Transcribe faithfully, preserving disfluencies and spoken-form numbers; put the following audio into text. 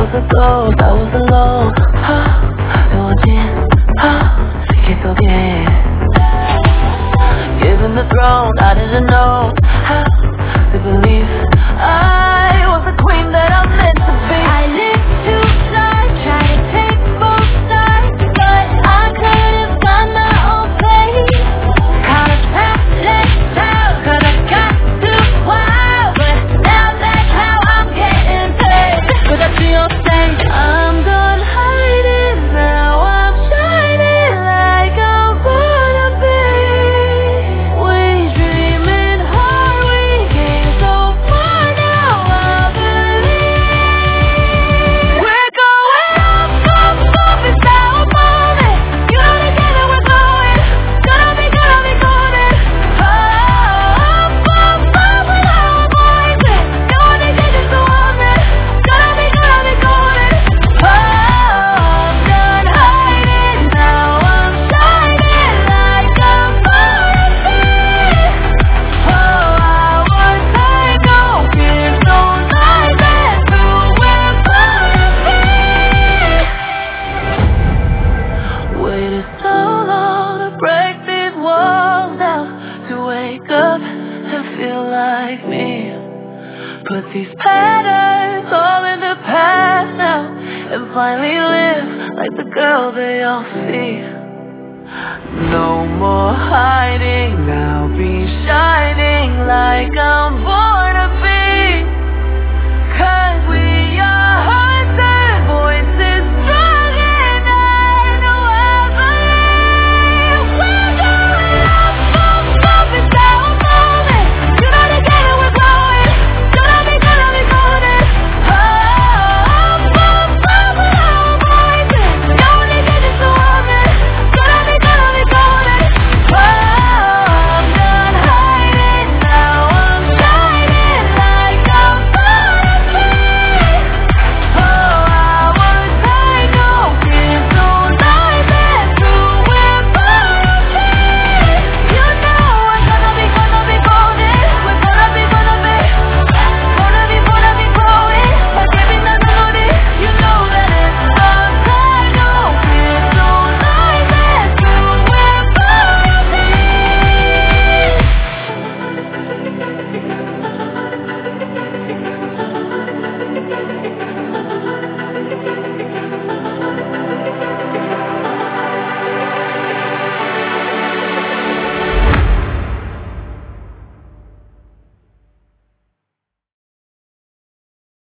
was the ghost, I was alone. 두어진 길 속에 given the throne, I didn't know how to believe I was the queen that I'm meant to be. I lived to fly, try to take both sides, but I couldn't find my own place. Caught a path, left out, cause I got too wild, but now that's how I'm getting paid. Cause I see your face, I'm done hiding, now I'm shining like I'm gonna be. We dreaming hard, we came so far, now I believe. We're going up, up, up, it's our moment. You know together we're going, gonna be, gonna be golden. Oh, up, up, up with our voices. No one is just a woman, gonna be, gonna be golden. Oh, I'm done hiding, now I'm shining like I'm gonna be. Oh, I would take no fear, no lies, that's who we're gonna be. waited so long to break these walls down, to wake up and feel like me. Put these patterns all in the past now, and finally live like the girl they all see. No more hiding, now be shining like I'm born.